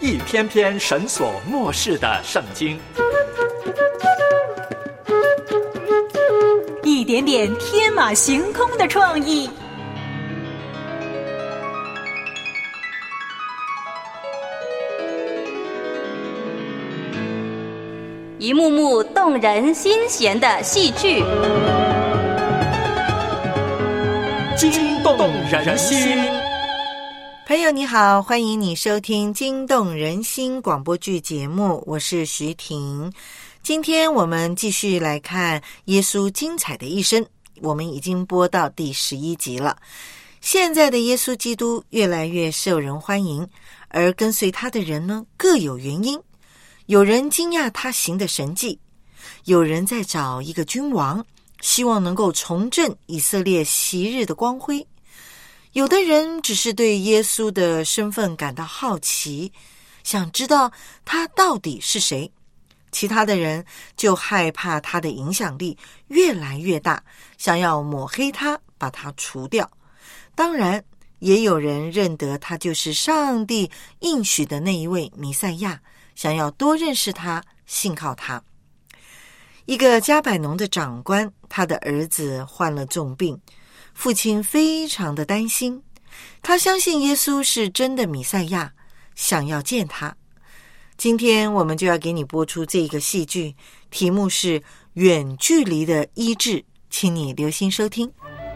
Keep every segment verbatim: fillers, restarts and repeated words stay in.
一篇篇神所默示的圣经， 一点点天马行空的创意， 一幕幕动人心弦的戏剧， 惊动人心。 朋友你好，欢迎你收听惊动人心广播剧节目，我是徐婷。今天我们继续来看耶稣精彩的一生，我们已经播到第十一集了。现在的耶稣基督越来越受人欢迎，而跟随他的人呢，各有原因。有人惊讶他行的神迹，有人在找一个君王，希望能够重振以色列昔日的光辉。有的人只是对耶稣的身份感到好奇，想知道他到底是谁。其他的人就害怕他的影响力越来越大，想要抹黑他，把他除掉。当然，也有人认得他就是上帝应许的那一位弥赛亚，想要多认识他，信靠他。一个加百农的长官，他的儿子患了重病，父亲非常的担心，他相信耶稣是真的弥赛亚，想要见他。今天我们就要给你播出这个戏剧，题目是远距离的医治，请你留心收听。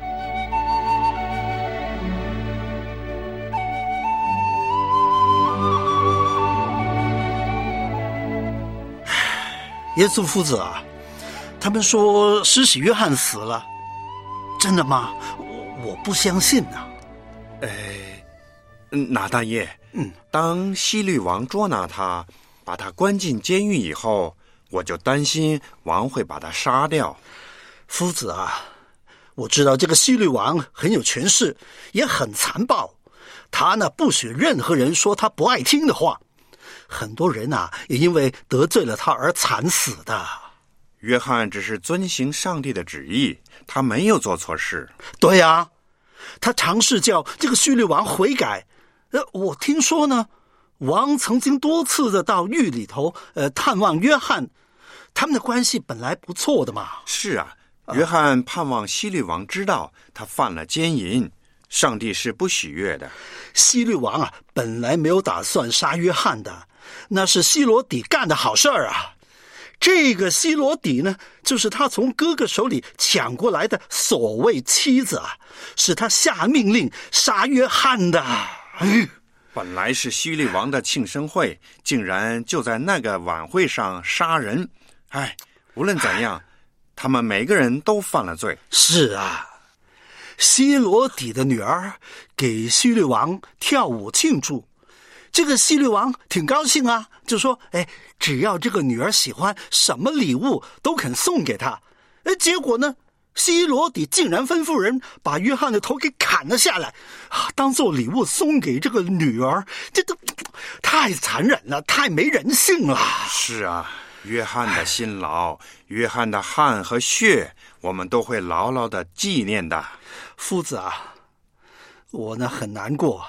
耶稣夫子啊，他们说施洗约翰死了，真的吗？我我不相信啊。 哎，拿大爷， 嗯， 当希律王捉拿他，把他关进监狱以后，我就担心王会把他杀掉。 夫子啊，我知道这个希律王很有权势，也很残暴，他呢不许任何人说他不爱听的话。很多人啊，也因为得罪了他而惨死的。 约翰只是遵行上帝的旨意，他没有做错事。 对啊，他尝试叫这个希律王悔改。呃，我听说呢，王曾经多次的到狱里头，呃，探望约翰，他们的关系本来不错的嘛。 是啊，约翰盼望希律王知道他犯了奸淫，上帝是不喜悦的。 希律王啊，本来没有打算杀约翰的，那是希罗底干的好事儿啊。这个希罗底呢，就是他从哥哥手里抢过来的所谓妻子啊，是他下命令杀约翰的。哎， 本来是希律王的庆生会，竟然就在那个晚会上杀人。哎，无论怎样，他们每个人都犯了罪。 是啊，希罗底的女儿给希律王跳舞庆祝，这个希律王挺高兴啊，就说哎，只要这个女儿喜欢，什么礼物都肯送给她。哎，结果呢，希罗底竟然吩咐人把约翰的头给砍了下来，啊，当做礼物送给这个女儿，这都太残忍了，太没人性了。 是啊，约翰的辛劳，约翰的汗和血，我们都会牢牢的纪念的。 夫子啊，我呢很难过。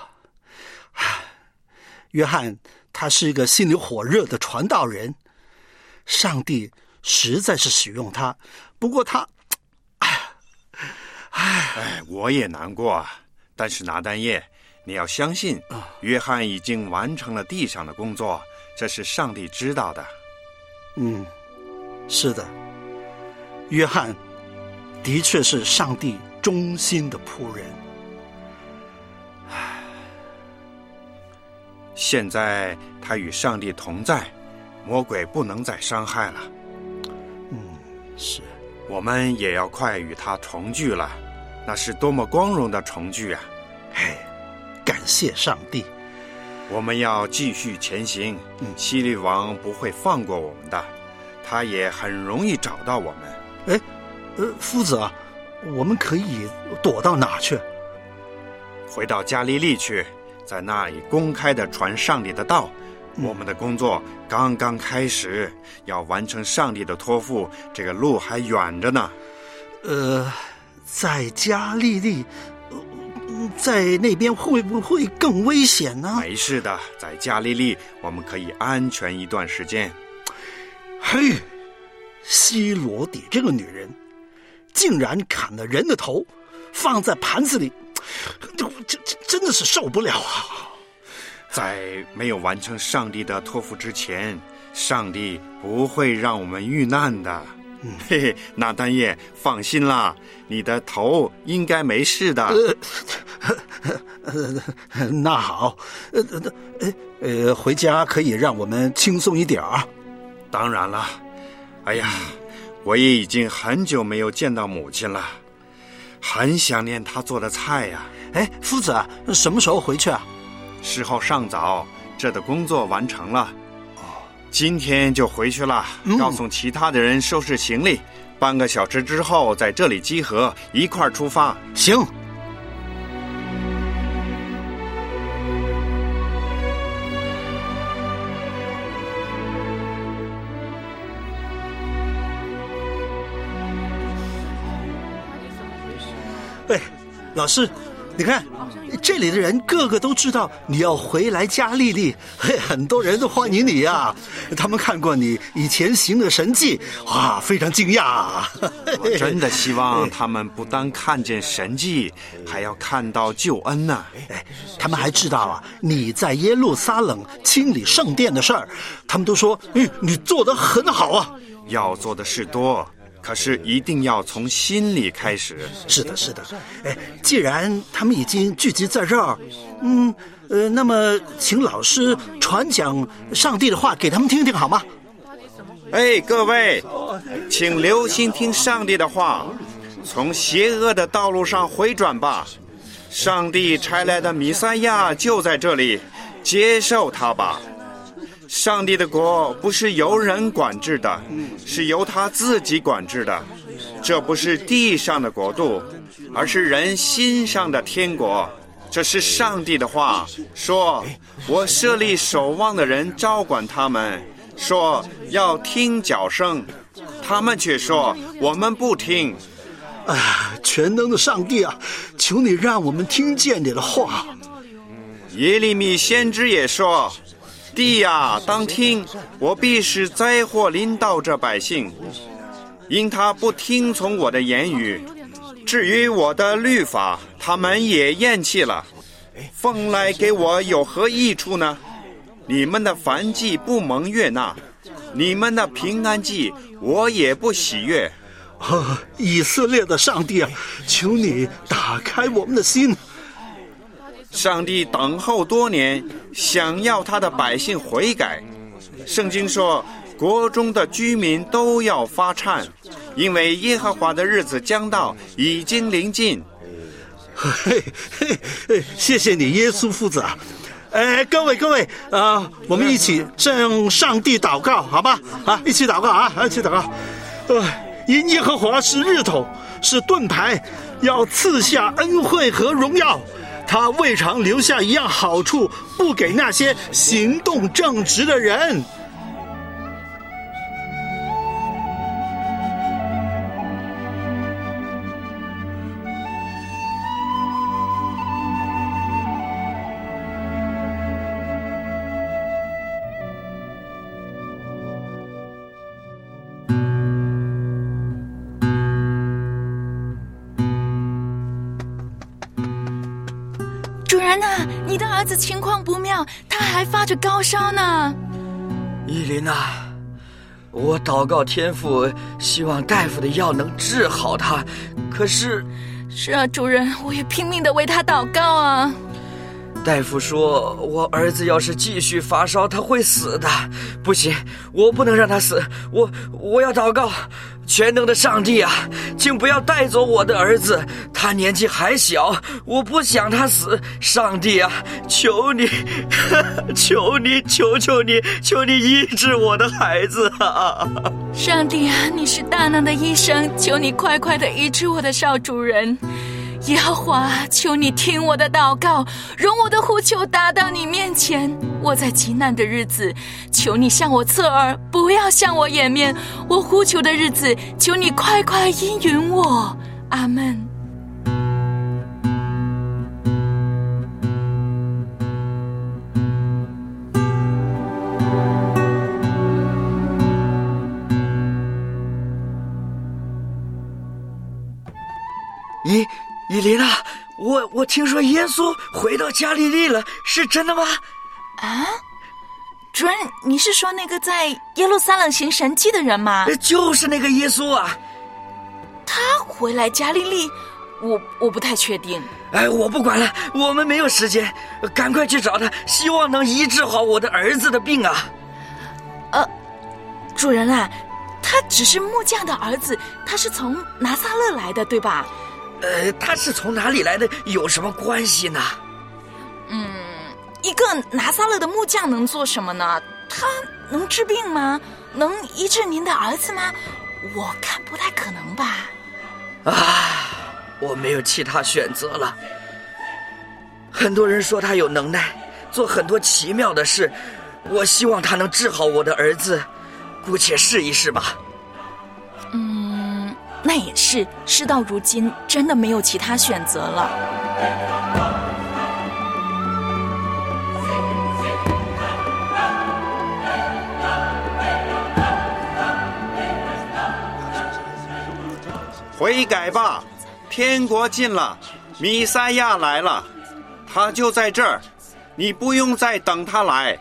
约翰他是一个心里火热的传道人，上帝实在是使用他，不过他哎哎，我也难过啊。但是拿单叶，你要相信，约翰已经完成了地上的工作，这是上帝知道的。 嗯，是的，约翰的确是上帝忠心的仆人。 现在他与上帝同在，魔鬼不能再伤害了。 嗯，是。 我们也要快与他重聚了，那是多么光荣的重聚啊！ 嘿，感谢上帝。 我们要继续前行，嗯，希律王不会放过我们的，他也很容易找到我们。 哎，呃，夫子啊，我们可以躲到哪去？ 回到加利利去，在那里公开的传上帝的道。我们的工作刚刚开始，要完成上帝的托付，这个路还远着呢。 呃，在加利利， 在那边会不会更危险呢？ 没事的，在加利利我们可以安全一段时间。 嘿，希罗底这个女人竟然砍了人的头放在盘子里，这这真的是受不了啊！ 在没有完成上帝的托付之前，上帝不会让我们遇难的。嗯、嘿嘿，拿但业，放心啦，你的头应该没事的。 呃，呃那好，呃呃呃，回家可以让我们轻松一点啊。 当然了，哎呀，我也已经很久没有见到母亲了，很想念她做的菜呀、啊。 哎，夫子，什么时候回去啊？ 时候尚早，这的工作完成了，今天就回去了， 嗯、 告诉其他的人收拾行李，半个小时之后在这里集合，一块儿出发。 行。哎，老师，你看，这里的人个个都知道你要回来加利利，嘿，很多人都欢迎你呀。他们看过你以前行的神迹，哇，非常惊讶。 我真的希望他们不单看见神迹，还要看到救恩呢、啊。 哎，他们还知道啊，你在耶路撒冷清理圣殿的事儿，他们都说，嗯，你做得很好啊。 要做的事多，可是一定要从心里开始。 是的，是的。哎，既然他们已经聚集在这儿，嗯，呃，那么请老师传讲上帝的话给他们听听好吗？ 哎，各位，请留心听上帝的话，从邪恶的道路上回转吧。上帝差来的弥赛亚就在这里，接受他吧。上帝的国不是由人管制的，是由他自己管制的。这不是地上的国度，而是人心上的天国。这是上帝的话，说我设立守望的人，照管他们，说要听角声，他们却说我们不听。 哎呀，全能的上帝啊，求你让我们听见你的话。 耶利米先知也说，地呀，当听，我必使灾祸临到这百姓，因他不听从我的言语。至于我的律法，他们也厌弃了。奉来给我有何益处呢？你们的燔祭不蒙悦纳，你们的平安祭我也不喜悦。 哦，以色列的上帝啊，求你打开我们的心。 上帝等候多年，想要他的百姓悔改。圣经说，国中的居民都要发颤，因为耶和华的日子将到，已经临近。 嘿嘿嘿，谢谢你，耶稣父子啊！哎，各位各位啊、呃，我们一起向上帝祷告，好吧？啊，一起祷告啊，一起祷告。呃，因耶和华是日头，是盾牌，要赐下恩惠和荣耀。他未尝留下一样好处，不给那些行动正直的人。 主人啊，你的儿子情况不妙，他还发着高烧呢。 伊琳娜，我祷告天父，希望大夫的药能治好他，可是…… 是啊，主人，我也拼命地为他祷告啊。 大夫说，我儿子要是继续发烧，他会死的。不行，我不能让他死，我我要祷告。全能的上帝啊，请不要带走我的儿子，他年纪还小，我不想他死。上帝啊，求你求你求求你求你医治我的孩子啊！ 上帝啊，你是大能的医生，求你快快地医治我的少主人。耶和华，求你听我的祷告，容我的呼求达到你面前。我在极难的日子，求你向我侧耳，不要向我掩面。我呼求的日子，求你快快应允我。阿们。 你，以琳啊，我我听说耶稣回到加利利了，是真的吗？ 啊，主任，你是说那个在耶路撒冷行神迹的人吗？ 就是那个耶稣啊。 他回来加利利，我我不太确定。 哎，我不管了，我们没有时间，赶快去找他，希望能医治好我的儿子的病啊。 呃，主人啊，他只是木匠的儿子，他是从拿撒勒来的，对吧？ 呃，他是从哪里来的，有什么关系呢？ 嗯，一个拿撒勒的木匠能做什么呢？他能治病吗？能医治您的儿子吗？我看不太可能吧。 啊，我没有其他选择了。很多人说他有能耐，做很多奇妙的事，我希望他能治好我的儿子，姑且试一试吧。 嗯，那也是，事到如今真的没有其他选择了。 悔改吧，天国近了，弥赛亚来了，他就在这儿，你不用再等他来。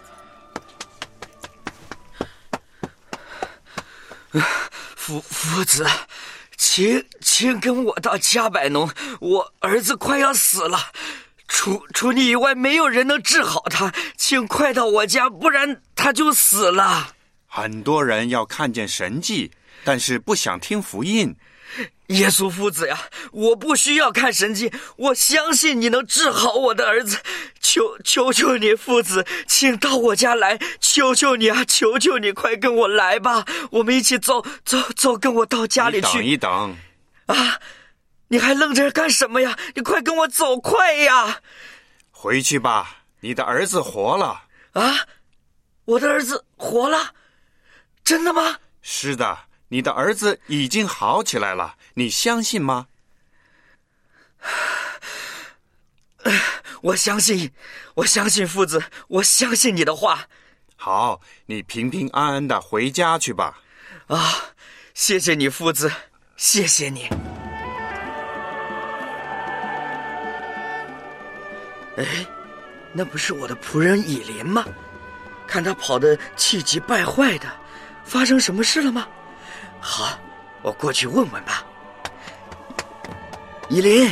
夫夫子，请请跟我到加百农，我儿子快要死了，除除你以外没有人能治好他，请快到我家，不然他就死了。 很多人要看见神迹，但是不想听福音。 耶稣夫子呀，我不需要看神迹，我相信你能治好我的儿子，求求求你夫子，请到我家来，求求你啊，求求你快跟我来吧，我们一起走走走，跟我到家里去。 你等一等啊，你还愣着干什么呀？你快跟我走，快呀！ 回去吧，你的儿子活了。 啊，我的儿子活了？真的吗？ 是的，你的儿子已经好起来了，你相信吗？ 我相信，我相信夫子，我相信你的话。 好，你平平安安的回家去吧。 啊，谢谢你夫子，谢谢你。哎，那不是我的仆人以琳吗？看他跑得气急败坏的，发生什么事了吗？好，我过去问问吧。以琳，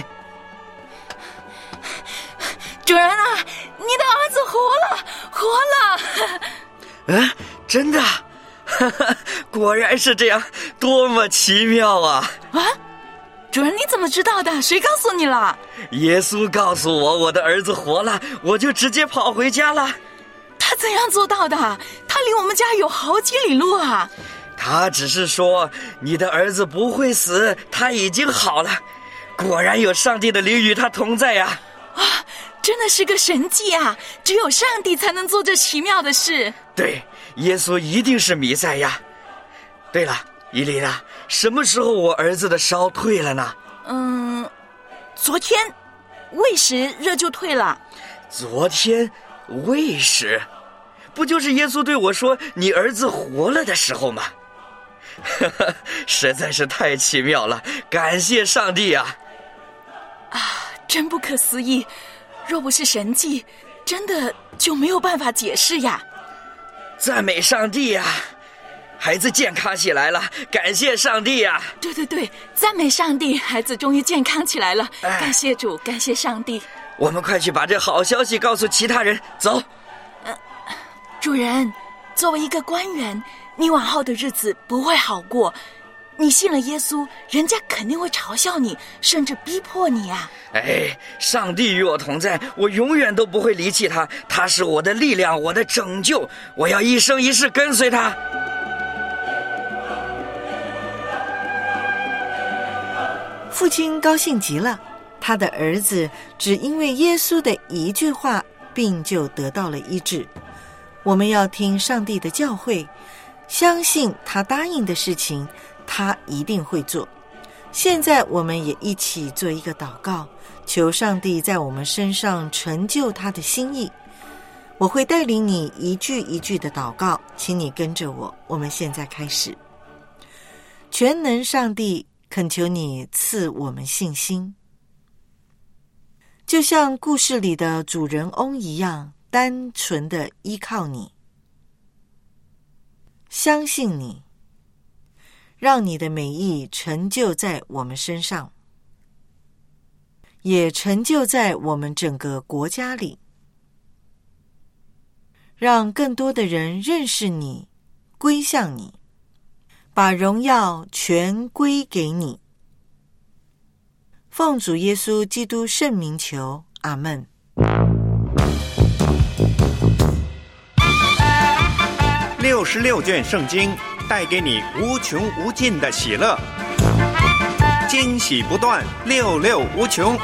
主人啊，你的儿子活了，活了！ 嗯，真的？果然是这样，多么奇妙啊！ 啊，主人你怎么知道的？谁告诉你了？ 耶稣告诉我，我的儿子活了，我就直接跑回家了。 他怎样做到的？他离我们家有好几里路啊！ 他只是说你的儿子不会死，他已经好了。果然有上帝的灵与他同在呀！ 啊，真的是个神迹啊！只有上帝才能做这奇妙的事。 对，耶稣一定是弥赛亚。对了，伊琳啊，什么时候我儿子的烧退了呢？ 嗯，昨天未时热就退了。 昨天未时，不就是耶稣对我说你儿子活了的时候吗？实在是太奇妙了，感谢上帝啊！ 啊，真不可思议，若不是神迹，真的就没有办法解释呀。 赞美上帝呀！孩子健康起来了，感谢上帝呀！ 对对对，赞美上帝，孩子终于健康起来了，哎、感谢主，感谢上帝。 我们快去把这好消息告诉其他人，走。 呃，主人，作为一个官员，你往后的日子不会好过。你信了耶稣，人家肯定会嘲笑你，甚至逼迫你啊！ 哎，上帝与我同在，我永远都不会离弃他，他是我的力量，我的拯救，我要一生一世跟随他。 父亲高兴极了，他的儿子只因为耶稣的一句话，病就得到了医治。我们要听上帝的教诲，相信他答应的事情他一定会做。现在我们也一起做一个祷告，求上帝在我们身上成就他的心意。我会带领你一句一句的祷告，请你跟着我。我们现在开始。全能上帝， 恳求你赐我们信心，就像故事里的主人翁一样，单纯的依靠你，相信你，让你的美意成就在我们身上，也成就在我们整个国家里，让更多的人认识你，归向你，把荣耀全归给你。奉主耶稣基督圣名求，阿们。 六十六卷圣经带给你无穷无尽的喜乐，惊喜不断，六六无穷。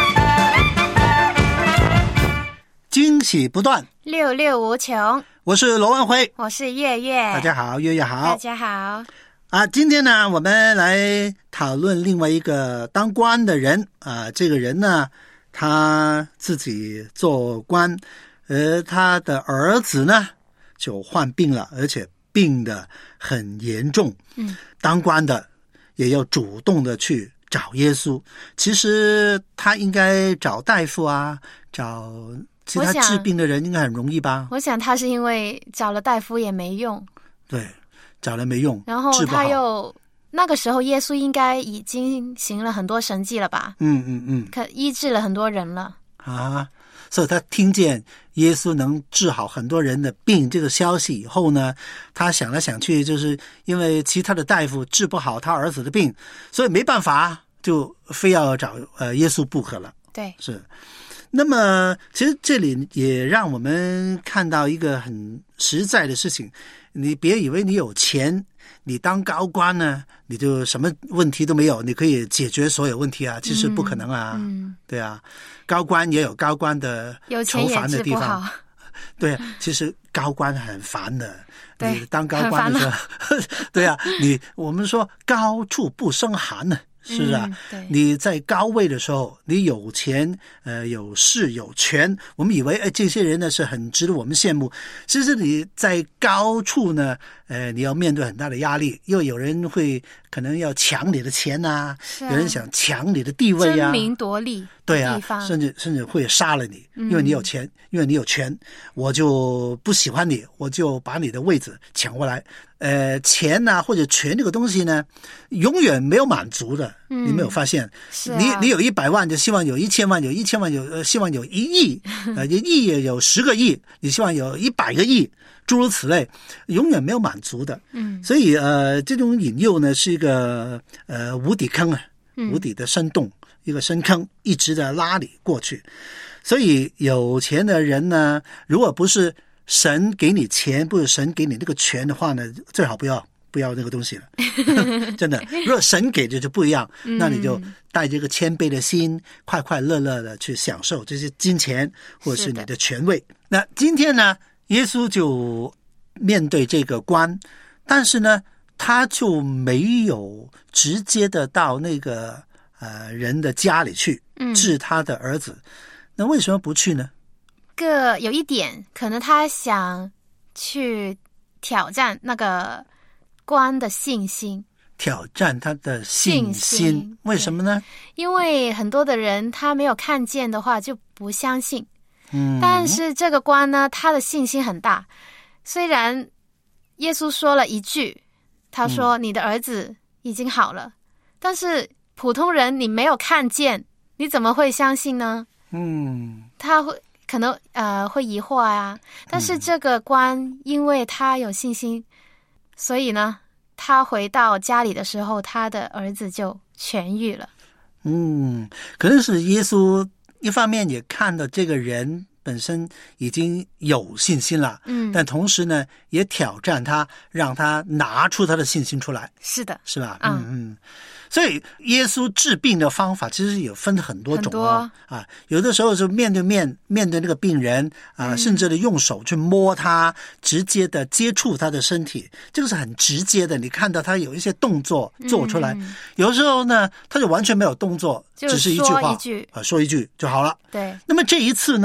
惊喜不断， 六六无穷。 我是罗文辉， 我是月月。 大家好，月月好。 大家好。 啊，今天呢，我们来讨论另外一个当官的人啊。这个人呢，他自己做官，而他的儿子呢就患病了，而且病得很严重。 嗯， 当官的也要主动的去找耶稣。其实他应该找大夫啊，找其他治病的人应该很容易吧？ 我想他是因为找了大夫也没用。 对。找了没用， 然后他又那个时候耶稣应该已经行了很多神迹了吧？ 嗯嗯嗯， 可医治了很多人了啊！所以他听见耶稣能治好很多人的病这个消息以后呢，他想来想去，就是因为其他的大夫治不好他儿子的病，所以没办法，就非要找呃耶稣不可了。 对， 是。那么其实这里也让我们看到一个很实在的事情，你别以为你有钱，你当高官呢，你就什么问题都没有，你可以解决所有问题啊，其实不可能啊。 嗯， 对啊，高官也有高官的愁烦的地方。对啊，其实高官很烦的。你当高官的时候，对啊，你我们说高处不胜寒呢。是啊、嗯，你在高位的时候，你有钱，呃，有势有权，我们以为哎，这些人呢是很值得我们羡慕。其实你在高处呢，呃，你要面对很大的压力，又有人会可能要抢你的钱啊，啊有人想抢你的地位啊， 争名夺利， 对啊，甚至甚至会杀了你，因为你有钱，嗯、因为你有权，我就不喜欢你，我就把你的位置抢过来。呃，钱啊或者权这个东西呢，永远没有满足的。嗯、你没有发现？ 是、啊、 你你有一百万，就希望有一千万；有一千万有，呃，希望有一亿，呃，一亿也有十个亿，你希望有一百个亿，诸如此类，永远没有满足的。 嗯， 所以呃，这种引诱呢，是一个呃无底坑啊，无底的深洞，嗯、一个深坑，一直的拉你过去。所以有钱的人呢，如果不是神给你钱，不是神给你那个权的话呢，最好不要不要那个东西了。真的，如果神给的就不一样，那你就带着一个谦卑的心，快快乐乐的去享受这些金钱或者是你的权位。那今天呢，耶稣就面对这个官，但是呢，他就没有直接的到那个呃人的家里去治他的儿子。嗯、那为什么不去呢？ 个有一点，可能他想去挑战那个官的信心， 挑战他的信心，信心为什么呢？ 因为很多的人他没有看见的话就不相信。 嗯， 但是这个官呢，他的信心很大。虽然耶稣说了一句，他说、嗯、你的儿子已经好了，但是普通人你没有看见，你怎么会相信呢？ 嗯， 他会可能呃会疑惑啊，但是这个官因为他有信心，所以呢，他回到家里的时候，他的儿子就痊愈了。 嗯，可能是耶稣一方面也看到这个人本身已经有信心了， 嗯， 但同时呢，也挑战他，让他拿出他的信心出来。 是的， 是吧？ 嗯嗯。所以耶稣治病的方法其实有分很多种啊，啊，有的时候是面对面面对那个病人啊， 嗯、 甚至的用手去摸他，直接的接触他的身体，这个是很直接的。你看到他有一些动作做出来， 嗯、 有的时候呢，他就完全没有动作，只是一句话， 一句啊，说一句就好了。 对。 那么这一次呢，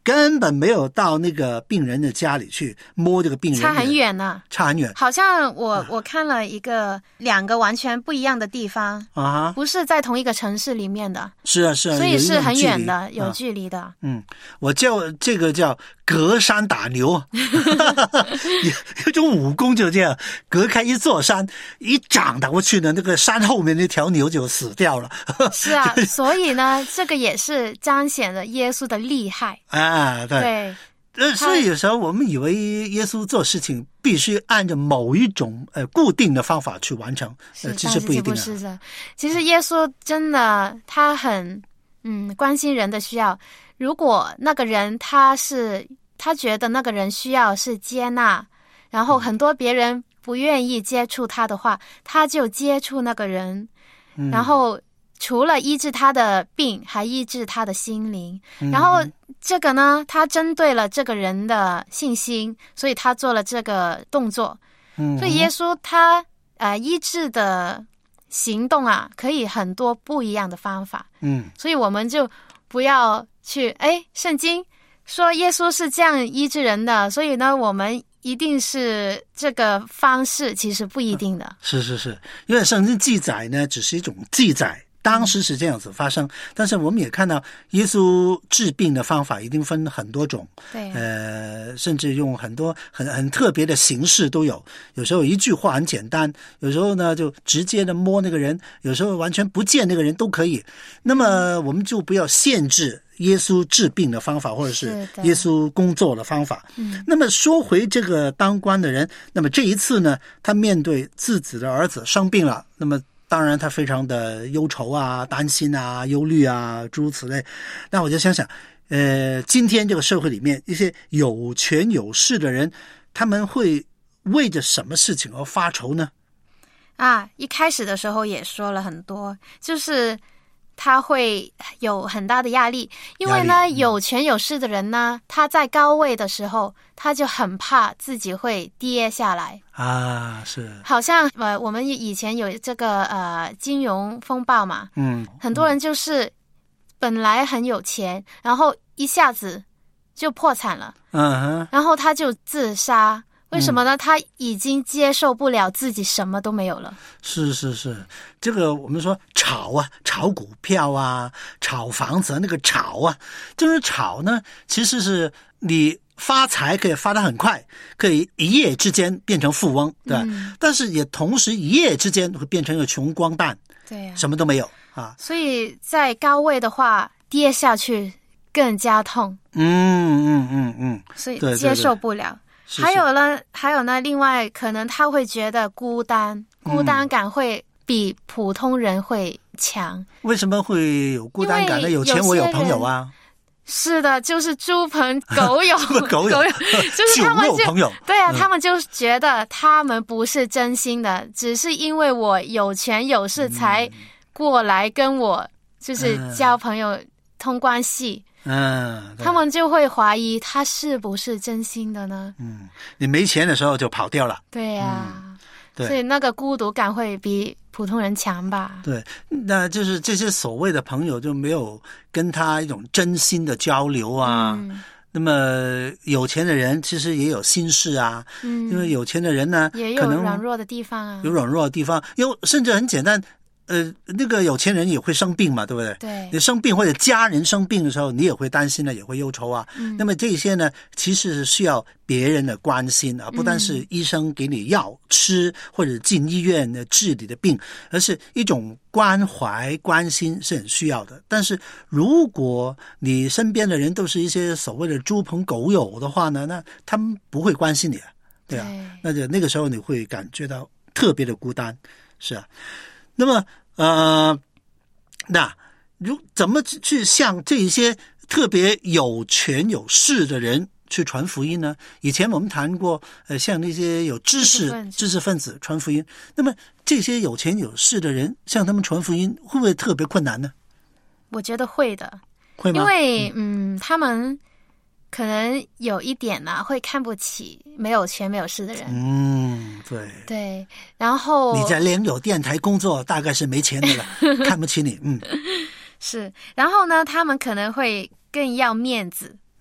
根本没有到那个病人的家里去摸这个病人， 差很远呢， 差很远。 好像我、啊、我看了一个两个完全不一样的地方啊， 不是在同一个城市里面的。 是啊是啊， 所以是很远的， 有距离的。啊、 嗯，我叫这个叫隔山打牛，有有种武功就这样，隔开一座山，一掌打过去呢，那个山后面那条牛就死掉了。 是啊，所以呢，这个也是彰显了耶稣的厉害啊，对。 对呃，所以有时候我们以为耶稣做事情必须按照某一种呃固定的方法去完成，呃，其实不一定、啊。 是的，其实耶稣真的他很嗯关心人的需要。如果那个人他是他觉得那个人需要是接纳，然后很多别人不愿意接触他的话，他就接触那个人，嗯、然后除了医治他的病，还医治他的心灵。嗯、然后这个呢，他针对了这个人的信心，所以他做了这个动作。嗯、所以耶稣他呃医治的行动啊，可以很多不一样的方法。嗯，所以我们就不要去哎，圣经说耶稣是这样医治人的，所以呢，我们一定是这个方式，其实不一定的。 是是是，因为圣经记载呢，只是一种记载。当时是这样子发生，但是我们也看到耶稣治病的方法一定分很多种， 对、啊， 呃，甚至用很多很很特别的形式都有。有时候一句话很简单，有时候呢就直接的摸那个人，有时候完全不见那个人都可以。那么我们就不要限制耶稣治病的方法，或者是耶稣工作的方法。嗯，那么说回这个当官的人，那么这一次呢，他面对自己的儿子生病了，那么当然他非常的忧愁啊，担心啊，忧虑啊，诸如此类。那我就想想呃，今天这个社会里面一些有权有势的人，他们会为着什么事情而发愁呢？ 啊，一开始的时候也说了很多，就是他会有很大的压力，因为呢、嗯、有权有势的人呢，他在高位的时候，他就很怕自己会跌下来啊。是， 好像呃，我们以前有这个呃金融风暴嘛，嗯，很多人就是本来很有钱，然后一下子就破产了，嗯哼，然后他就自杀。为什么呢、嗯？他已经接受不了自己什么都没有了。是是是，这个我们说炒啊，炒股票啊，炒房子，那个炒啊，就是炒呢，其实是你发财可以发得很快，可以一夜之间变成富翁，对吧？嗯、但是也同时一夜之间会变成一个穷光蛋， 对、啊， 什么都没有啊。 所以在高位的话，跌下去更加痛。 嗯嗯嗯嗯， 所以接受不了。对对对，还有呢，还有呢，另外可能他会觉得孤单，孤单感会比普通人会强。嗯、 为什么会有孤单感呢？有钱我有朋友啊。 是的，就是猪朋狗友， 狗友， 就是他们就朋友。 对啊、嗯，他们就觉得他们不是真心的，只是因为我有权有势才过来跟我就是交朋友、嗯、通关系。嗯，他们就会怀疑他是不是真心的呢？ 嗯，你没钱的时候就跑掉了。 对呀、啊嗯，对， 所以那个孤独感会比普通人强吧？ 对，那就是这些所谓的朋友就没有跟他一种真心的交流啊。嗯、那么有钱的人其实也有心事啊，嗯，因为有钱的人呢， 也有软弱的地方啊， 有软弱的地方，有甚至很简单。呃，那个有钱人也会生病嘛，对不对？ 对， 你生病或者家人生病的时候，你也会担心了，也会忧愁啊。嗯，那么这些呢，其实是需要别人的关心啊，不单是医生给你药吃或者进医院的治理的病，而是一种关怀关心是很需要的。但是如果你身边的人都是一些所谓的猪朋狗友的话呢，那他们不会关心你啊，对啊，对，那就那个时候你会感觉到特别的孤单，是啊。那么呃，那如怎么去向这些特别有权有势的人去传福音呢？以前我们谈过，呃，像那些有知识知识分子传福音。那么这些有钱有势的人向他们传福音，会不会特别困难呢？ 我觉得会的， 会吗？ 因为嗯，他们可能有一点啊，会看不起没有权没有势的人。 嗯，对对。然后你在联友电台工作，大概是没钱的了，看不起你。嗯， 是。然后呢，他们可能会更要面子，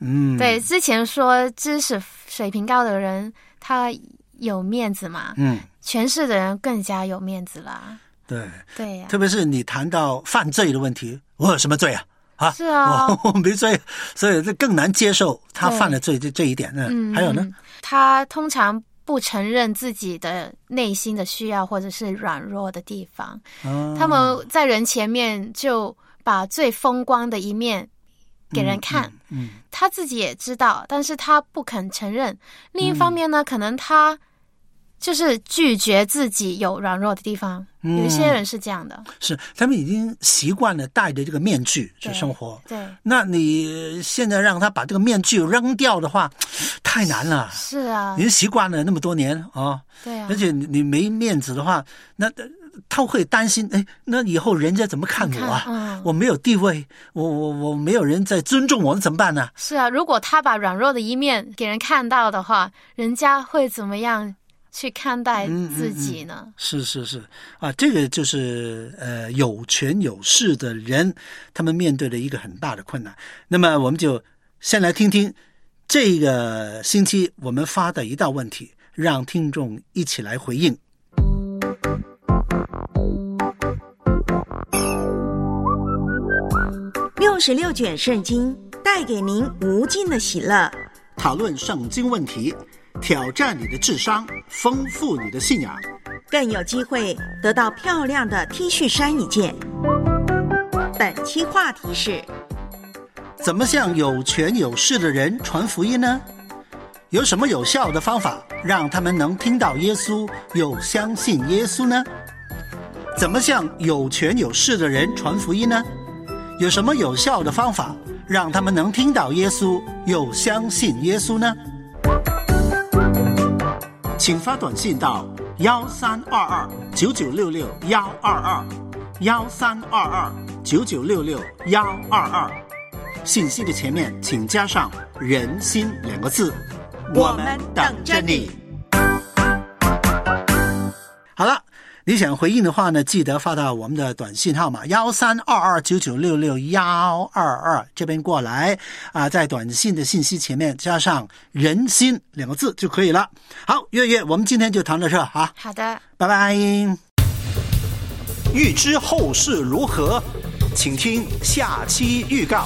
嗯， 对，之前说知识水平高的人他有面子嘛， 嗯， 权势的人更加有面子啦。 对对呀、啊， 特别是你谈到犯罪的问题，我有什么罪啊？啊， 是啊， 我我没罪，所以这更难接受他犯了罪这这一点呢。 嗯， 还有呢， 他通常不承认自己的内心的需要或者是软弱的地方， 哦、 他们在人前面就把最风光的一面给人看， 嗯，嗯嗯他自己也知道，但是他不肯承认。另一方面呢，嗯、可能他就是拒绝自己有软弱的地方，嗯、有一些人是这样的， 是他们已经习惯了戴着这个面具去生活。 对，对那你现在让他把这个面具扔掉的话，太难了。 是啊， 已经习惯了那么多年啊、哦， 对啊， 而且你没面子的话，那他会担心，哎，那以后人家怎么看我啊？ 嗯、 我没有地位，我我我没有人在尊重我，怎么办呢？ 是啊，如果他把软弱的一面给人看到的话，人家会怎么样去看待自己呢？ 嗯嗯嗯、是是是啊，这个就是呃有权有势的人，他们面对的一个很大的困难。那么我们就先来听听这个星期我们发的一道问题，让听众一起来回应。 六十六卷圣经带给您无尽的喜乐， 讨论圣经问题，挑战你的智商，丰富你的信仰， 更有机会得到漂亮的 T 恤衫一件。本期话题是： 怎么向有权有势的人传福音呢？有什么有效的方法让他们能听到耶稣又相信耶稣呢？怎么向有权有势的人传福音呢？有什么有效的方法让他们能听到耶稣又相信耶稣呢？请发短信到幺三二二九九六六幺二二幺三二二九九六六幺二二，信息的前面请加上人心两个字，我们等着你。好了，你想回应的话呢，记得发到我们的短信号码幺三二二九九六六幺二二这边过来啊，在短信的信息前面加上人心两个字就可以了。好，月月，我们今天就谈到这啊。 好的， 拜拜。 欲知后事如何，请听下期预告。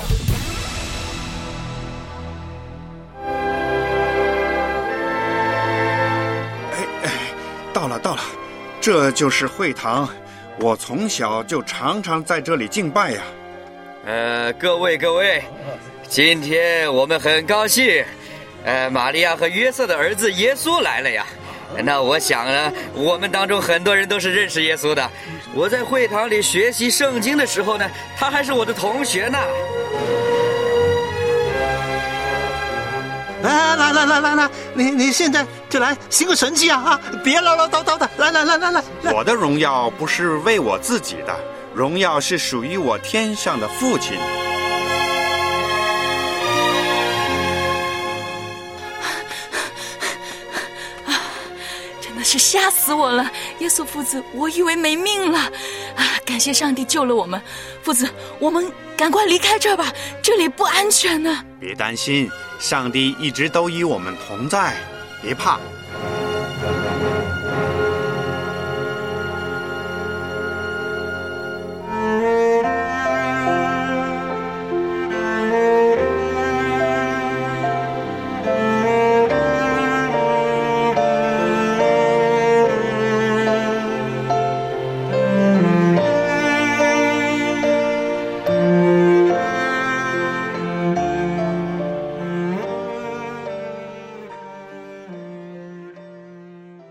哎哎，到了到了。这就是会堂，我从小就常常在这里敬拜呀。 呃，各位各位，今天我们很高兴，呃，玛利亚和约瑟的儿子耶稣来了呀。那我想呢，我们当中很多人都是认识耶稣的。我在会堂里学习圣经的时候呢，他还是我的同学呢。 来来来来来来，你你现在就来行个神迹啊啊！别唠唠叨叨的，来来来来来。 我的荣耀不是为我自己的，荣耀是属于我天上的父亲。 真的是吓死我了！耶稣父子，我以为没命了啊！感谢上帝救了我们，父子，我们赶快离开这儿吧，这里不安全呢。 别担心，上帝一直都与我们同在，别怕。